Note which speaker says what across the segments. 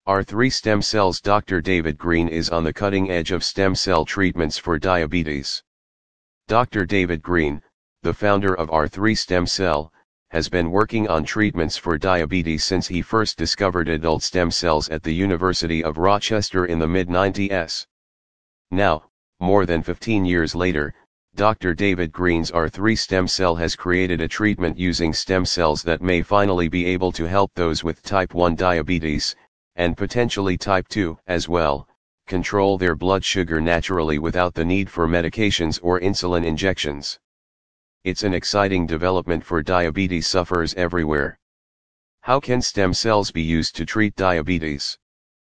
Speaker 1: R3 stem cells. Dr. David Green is on the cutting edge of stem cell treatments for diabetes. Dr. David Green, the founder of R3 Stem Cell, has been working on treatments for diabetes since he first discovered adult stem cells at the University of Rochester in the mid-90s. Now, more than 15 years later, Dr. David Green's R3 stem cell has created a treatment using stem cells that may finally be able to help those with type 1 diabetes, and potentially type 2 as well, control their blood sugar naturally without the need for medications or insulin injections. It's an exciting development for diabetes sufferers everywhere. How can stem cells be used to treat diabetes?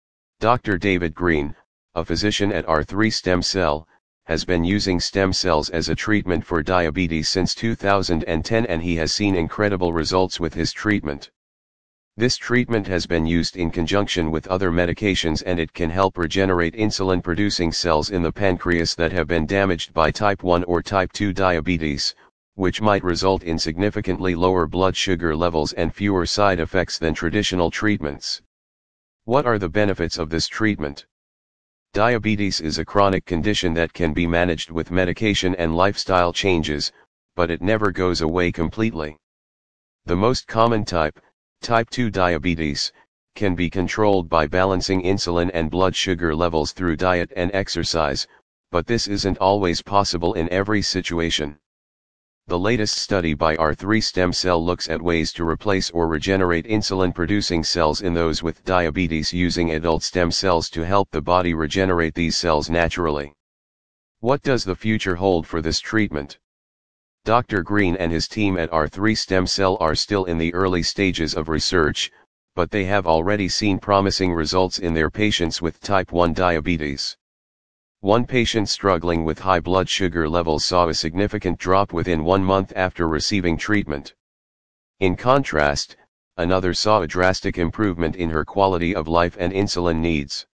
Speaker 1: Dr. David Green, a physician at R3 Stem Cell, has been using stem cells as a treatment for diabetes since 2010, and he has seen incredible results with his treatment. This treatment has been used in conjunction with other medications, and it can help regenerate insulin-producing cells in the pancreas that have been damaged by type 1 or type 2 diabetes, which might result in significantly lower blood sugar levels and fewer side effects than traditional treatments. What are the benefits of this treatment? Diabetes is a chronic condition that can be managed with medication and lifestyle changes, but it never goes away completely. The most common type 2 diabetes, can be controlled by balancing insulin and blood sugar levels through diet and exercise, but this isn't always possible in every situation. The latest study by R3 Stem Cell looks at ways to replace or regenerate insulin-producing cells in those with diabetes using adult stem cells to help the body regenerate these cells naturally. What does the future hold for this treatment? Dr. Green and his team at R3 Stem Cell are still in the early stages of research, but they have already seen promising results in their patients with type 1 diabetes. One patient struggling with high blood sugar levels saw a significant drop within 1 month after receiving treatment. In contrast, another saw a drastic improvement in her quality of life and insulin needs.